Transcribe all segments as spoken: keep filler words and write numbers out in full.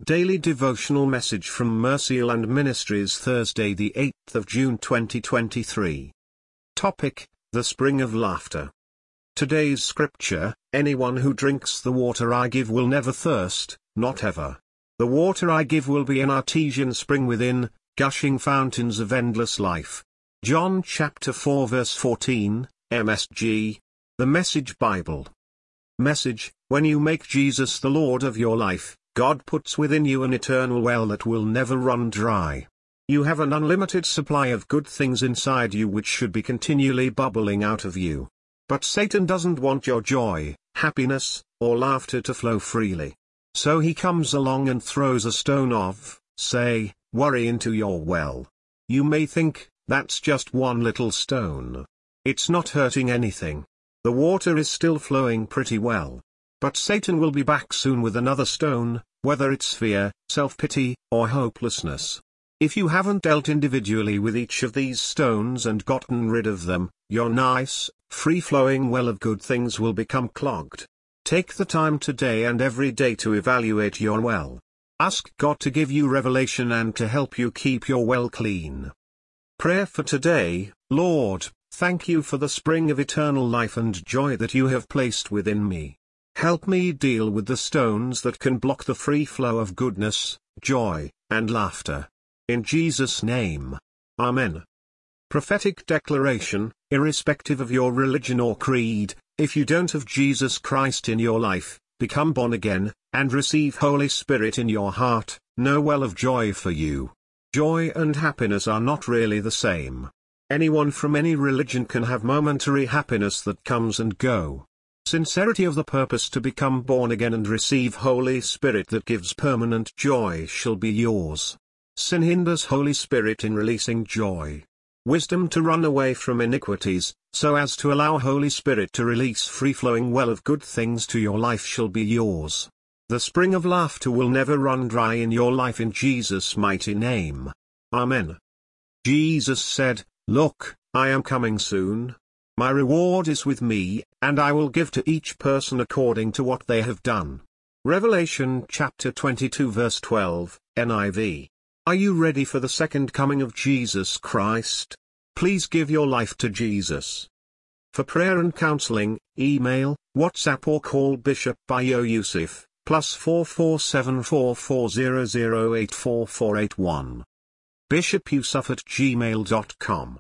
Daily Devotional Message from Mercyland Ministries, Thursday the eighth of June twenty twenty-three. Topic: The Spring of Laughter. Today's scripture: anyone who drinks the water I give will never thirst, not ever. The water I give will be an artesian spring within, gushing fountains of endless life. John chapter four verse fourteen, M S G. The Message Bible. Message: when you make Jesus the Lord of your life, God puts within you an eternal well that will never run dry. You have an unlimited supply of good things inside you which should be continually bubbling out of you. But Satan doesn't want your joy, happiness, or laughter to flow freely. So he comes along and throws a stone of, say, worry into your well. You may think, that's just one little stone. It's not hurting anything. The water is still flowing pretty well. But Satan will be back soon with another stone, whether it's fear, self-pity, or hopelessness. If you haven't dealt individually with each of these stones and gotten rid of them, your nice, free-flowing well of good things will become clogged. Take the time today and every day to evaluate your well. Ask God to give you revelation and to help you keep your well clean. Prayer for today: Lord, thank you for the spring of eternal life and joy that you have placed within me. Help me deal with the stones that can block the free flow of goodness, joy, and laughter. In Jesus' name. Amen. Prophetic declaration: irrespective of your religion or creed, if you don't have Jesus Christ in your life, become born again, and receive Holy Spirit in your heart, no well of joy for you. Joy and happiness are not really the same. Anyone from any religion can have momentary happiness that comes and go. Sincerity of the purpose to become born again and receive Holy Spirit that gives permanent joy shall be yours. Sin hinders Holy Spirit in releasing joy. Wisdom to run away from iniquities, so as to allow Holy Spirit to release free-flowing well of good things to your life shall be yours. The spring of laughter will never run dry in your life in Jesus' mighty name. Amen. Jesus said, "Look, I am coming soon. My reward is with me, and I will give to each person according to what they have done." Revelation chapter twenty-two verse twelve, N I V. Are you ready for the second coming of Jesus Christ? Please give your life to Jesus. For prayer and counseling, email, WhatsApp or call Bishop Bayo Yusuf, plus four four seven four four zero zero eight four four eight one. bishop yusuf at gmail dot com.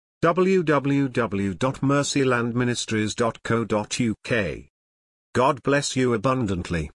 w w w dot mercyland ministries dot co dot u k. God bless you abundantly.